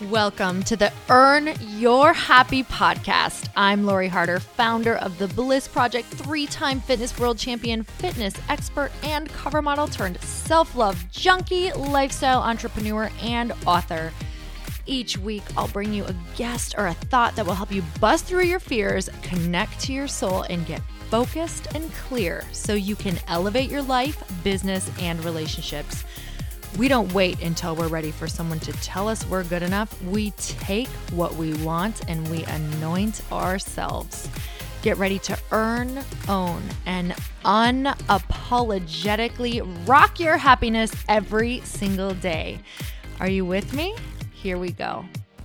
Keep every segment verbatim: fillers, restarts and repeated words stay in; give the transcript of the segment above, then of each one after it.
Welcome to the Earn Your Happy podcast. I'm Lori Harder, founder of the Bliss Project, three-time fitness world champion, fitness expert, and cover model turned self-love junkie, lifestyle entrepreneur, and author. Each week, I'll bring you a guest or a thought that will help you bust through your fears, connect to your soul, and get focused and clear so you can elevate your life, business, and relationships. We don't wait until we're ready for someone to tell us we're good enough. We take what we want and we anoint ourselves. Get ready to earn, own, and unapologetically rock your happiness every single day. Are you with me? Here we go.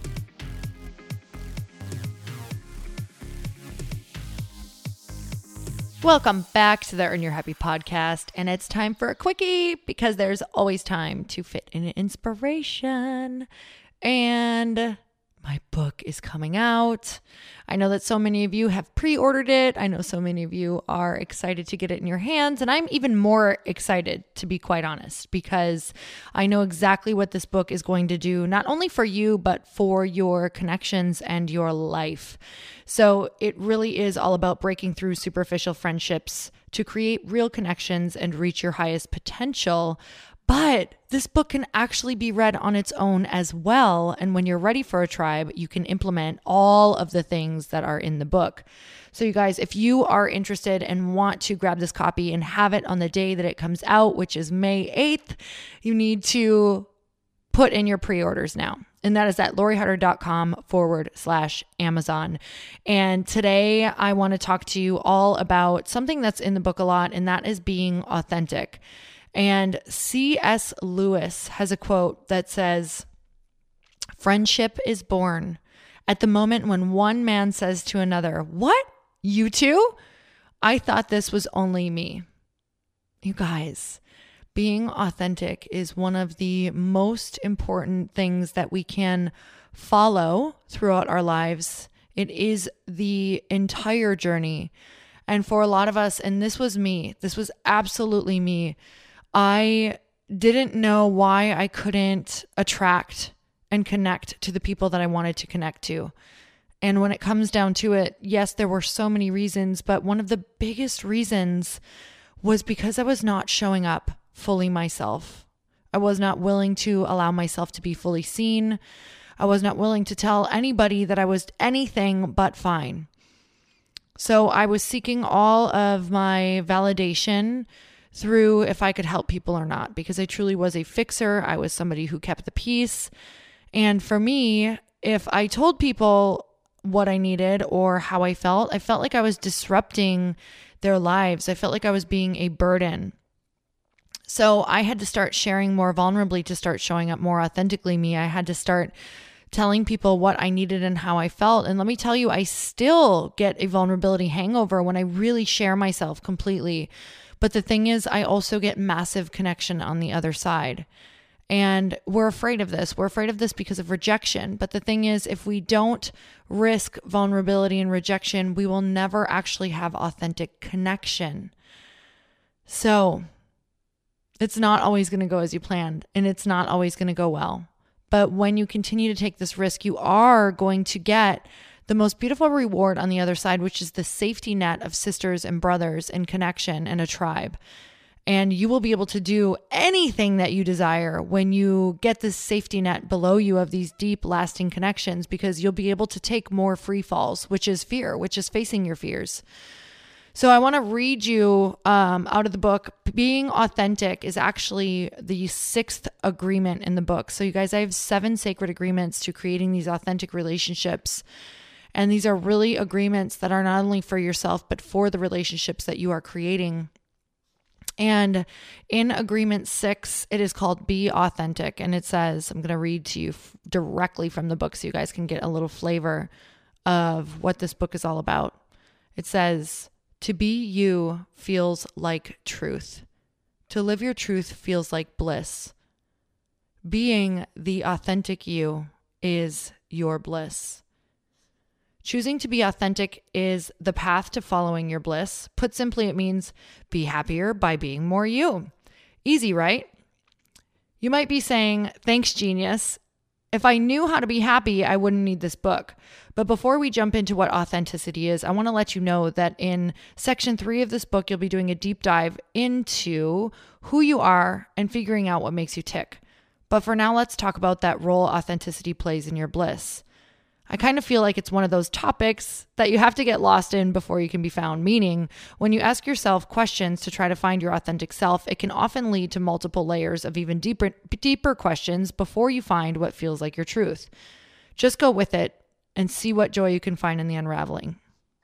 Welcome back to the Earn Your Happy podcast, and it's time for a quickie because there's always time to fit in inspiration. And my book is coming out. I know that so many of you have pre-ordered it. I know so many of you are excited to get it in your hands, and I'm even more excited, to be quite honest, because I know exactly what this book is going to do, not only for you, but for your connections and your life. So it really is all about breaking through superficial friendships to create real connections and reach your highest potential. But this book can actually be read on its own as well. And when you're ready for a tribe, you can implement all of the things that are in the book. So you guys, if you are interested and want to grab this copy and have it on the day that it comes out, which is May eighth, you need to put in your pre-orders now. And that is at loriharder.com forward slash Amazon. And today I want to talk to you all about something that's in the book a lot, and that is being authentic. And C S Lewis has a quote that says, "Friendship is born at the moment when one man says to another, 'What? You too? I thought this was only me.'" You guys, being authentic is one of the most important things that we can follow throughout our lives. It is the entire journey. And for a lot of us, and this was me, this was absolutely me, I didn't know why I couldn't attract and connect to the people that I wanted to connect to. And when it comes down to it, yes, there were so many reasons, but one of the biggest reasons was because I was not showing up fully myself. I was not willing to allow myself to be fully seen. I was not willing to tell anybody that I was anything but fine. So I was seeking all of my validation through if I could help people or not, because I truly was a fixer. I was somebody who kept the peace. And for me, if I told people what I needed or how I felt, I felt like I was disrupting their lives. I felt like I was being a burden. So I had to start sharing more vulnerably to start showing up more authentically me. I had to start telling people what I needed and how I felt. And let me tell you, I still get a vulnerability hangover when I really share myself completely. But the thing is, I also get massive connection on the other side. And we're afraid of this. We're afraid of this because of rejection. But the thing is, if we don't risk vulnerability and rejection, we will never actually have authentic connection. So it's not always going to go as you planned, and it's not always going to go well. But when you continue to take this risk, you are going to get the most beautiful reward on the other side, which is the safety net of sisters and brothers and connection and a tribe. And you will be able to do anything that you desire when you get this safety net below you of these deep, lasting connections, because you'll be able to take more free falls, which is fear, which is facing your fears. So I want to read you um, out of the book. Being authentic is actually the sixth agreement in the book. So you guys, I have seven sacred agreements to creating these authentic relationships. And these are really agreements that are not only for yourself, but for the relationships that you are creating. And in agreement six, it is called Be Authentic. And it says, I'm going to read to you f- directly from the book so you guys can get a little flavor of what this book is all about. It says, "To be you feels like truth. To live your truth feels like bliss. Being the authentic you is your bliss. Choosing to be authentic is the path to following your bliss. Put simply, it means be happier by being more you. Easy, right? You might be saying, thanks, genius. If I knew how to be happy, I wouldn't need this book. But before we jump into what authenticity is, I want to let you know that in section three of this book, you'll be doing a deep dive into who you are and figuring out what makes you tick. But for now, let's talk about that role authenticity plays in your bliss. I kind of feel like it's one of those topics that you have to get lost in before you can be found. Meaning, when you ask yourself questions to try to find your authentic self, it can often lead to multiple layers of even deeper, deeper questions before you find what feels like your truth. Just go with it and see what joy you can find in the unraveling.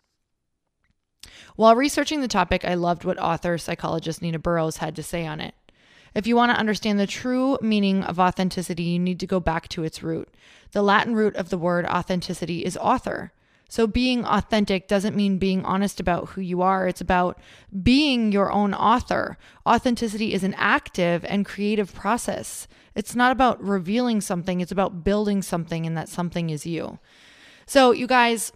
While researching the topic, I loved what author psychologist Nina Burrows had to say on it. If you want to understand the true meaning of authenticity, you need to go back to its root. The Latin root of the word authenticity is author. So being authentic doesn't mean being honest about who you are. It's about being your own author. Authenticity is an active and creative process. It's not about revealing something. It's about building something, and that something is you. So you guys,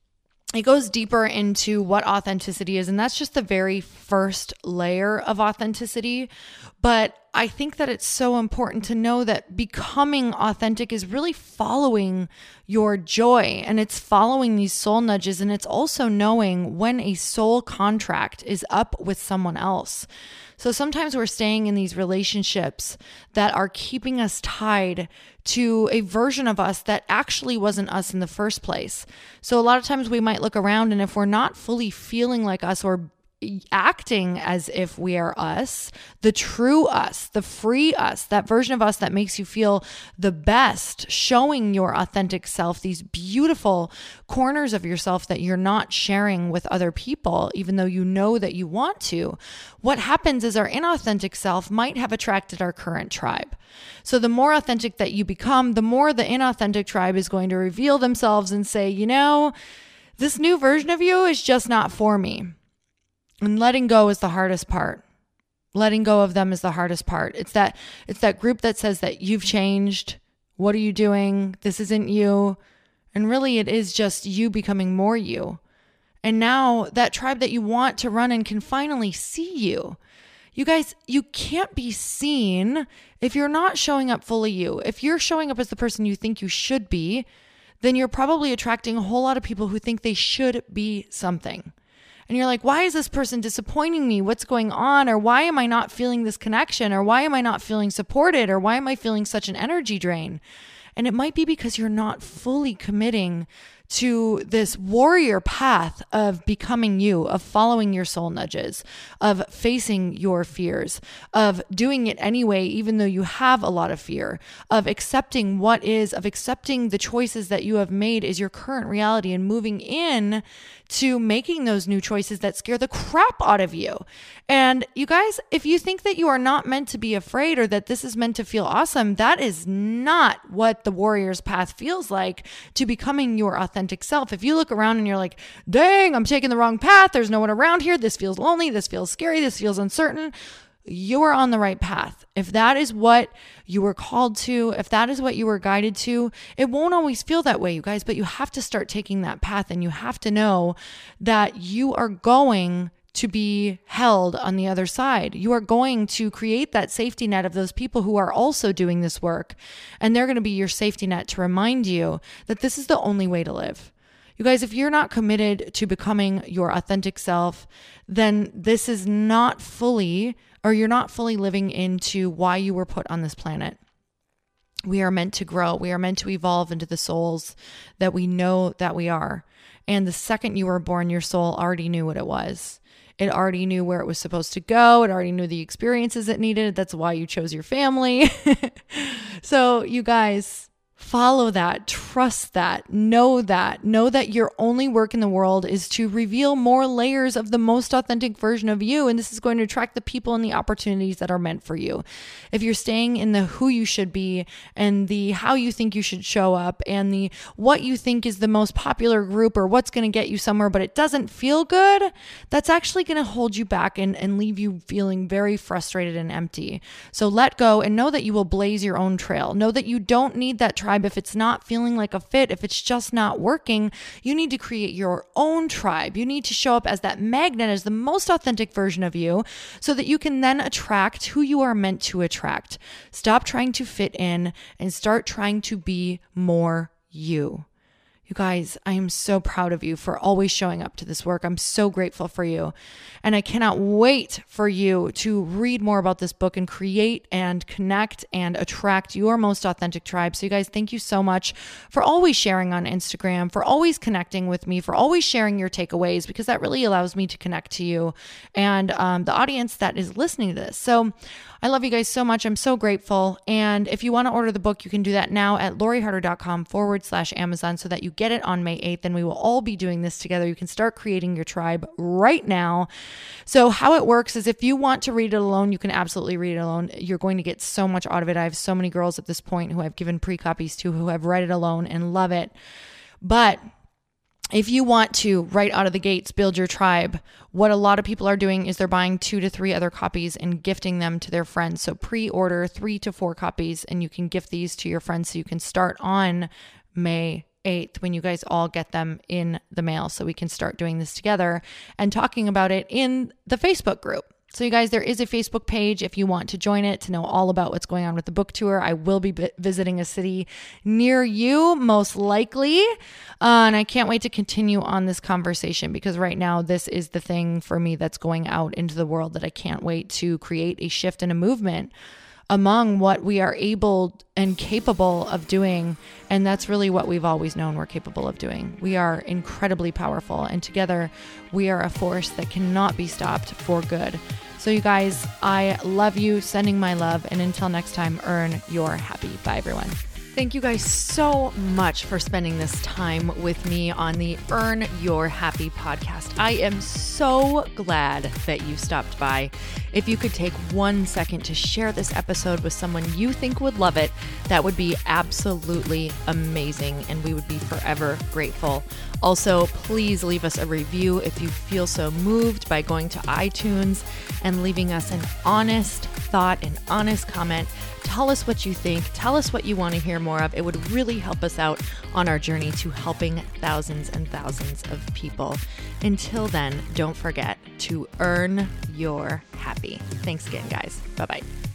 it goes deeper into what authenticity is, and that's just the very first layer of authenticity. But I think that it's so important to know that becoming authentic is really following your joy, and it's following these soul nudges, and it's also knowing when a soul contract is up with someone else. So sometimes we're staying in these relationships that are keeping us tied to a version of us that actually wasn't us in the first place. So a lot of times we might look around, and if we're not fully feeling like us or acting as if we are us, the true us, the free us, that version of us that makes you feel the best, showing your authentic self, these beautiful corners of yourself that you're not sharing with other people, even though you know that you want to. What happens is our inauthentic self might have attracted our current tribe. So the more authentic that you become, the more the inauthentic tribe is going to reveal themselves and say, you know, this new version of you is just not for me. And letting go is the hardest part. Letting go of them is the hardest part. It's that it's that group that says that you've changed. What are you doing? This isn't you. And really it is just you becoming more you. And now that tribe that you want to run in can finally see you. You guys, you can't be seen if you're not showing up fully you. If you're showing up as the person you think you should be, then you're probably attracting a whole lot of people who think they should be something. And you're like, why is this person disappointing me? What's going on? Or why am I not feeling this connection? Or why am I not feeling supported? Or why am I feeling such an energy drain? And it might be because you're not fully committing to this warrior path of becoming you, of following your soul nudges, of facing your fears, of doing it anyway, even though you have a lot of fear, of accepting what is, of accepting the choices that you have made is your current reality and moving in to making those new choices that scare the crap out of you. And you guys, if you think that you are not meant to be afraid or that this is meant to feel awesome, that is not what the warrior's path feels like to becoming your authentic self. If you look around and you're like, dang, I'm taking the wrong path. There's no one around here. This feels lonely. This feels scary. This feels uncertain. You are on the right path. If that is what you were called to, if that is what you were guided to, it won't always feel that way, you guys, but you have to start taking that path, and you have to know that you are going to be held on the other side. You are going to create that safety net of those people who are also doing this work, and they're going to be your safety net to remind you that this is the only way to live. You guys, if you're not committed to becoming your authentic self, then this is not fully, or you're not fully living into why you were put on this planet. We are meant to grow. We are meant to evolve into the souls that we know that we are. And the second you were born, your soul already knew what it was. It already knew where it was supposed to go. It already knew the experiences it needed. That's why you chose your family. So you guys, follow that, trust that, know that, know that your only work in the world is to reveal more layers of the most authentic version of you. And this is going to attract the people and the opportunities that are meant for you. If you're staying in the who you should be and the how you think you should show up and the what you think is the most popular group or what's going to get you somewhere, but it doesn't feel good, that's actually going to hold you back and, and leave you feeling very frustrated and empty. So let go and know that you will blaze your own trail. Know that you don't need that tribe, if it's not feeling like a fit, if it's just not working, you need to create your own tribe. You need to show up as that magnet, as the most authentic version of you, so that you can then attract who you are meant to attract. Stop trying to fit in and start trying to be more you. You guys, I am so proud of you for always showing up to this work. I'm so grateful for you. And I cannot wait for you to read more about this book and create and connect and attract your most authentic tribe. So you guys, thank you so much for always sharing on Instagram, for always connecting with me, for always sharing your takeaways, because that really allows me to connect to you and um, the audience that is listening to this. So I love you guys so much. I'm so grateful. And if you want to order the book, you can do that now at loriharder.com forward slash Amazon so that you get it on May eighth. And we will all be doing this together. You can start creating your tribe right now. So how it works is if you want to read it alone, you can absolutely read it alone. You're going to get so much out of it. I have so many girls at this point who I've given pre-copies to who have read it alone and love it. But if you want to, right out of the gates, build your tribe, what a lot of people are doing is they're buying two to three other copies and gifting them to their friends. So pre-order three to four copies and you can gift these to your friends so you can start on May eighth when you guys all get them in the mail so we can start doing this together and talking about it in the Facebook group. So you guys, there is a Facebook page if you want to join it to know all about what's going on with the book tour. I will be b- visiting a city near you, most likely. Uh, and I can't wait to continue on this conversation because right now this is the thing for me that's going out into the world that I can't wait to create a shift and a movement among what we are able and capable of doing. And that's really what we've always known we're capable of doing. We are incredibly powerful, and together we are a force that cannot be stopped for good. So you guys, I love you, sending my love, and until next time, earn your happy. Bye everyone. Thank you guys so much for spending this time with me on the Earn Your Happy podcast. I am so glad that you stopped by. If you could take one second to share this episode with someone you think would love it, that would be absolutely amazing, and we would be forever grateful. Also, please leave us a review if you feel so moved by going to iTunes and leaving us an honest thought, an honest comment. Tell us what you think. Tell us what you want to hear more of. It would really help us out on our journey to helping thousands and thousands of people. Until then, don't forget to earn your happy. Thanks again, guys. Bye-bye.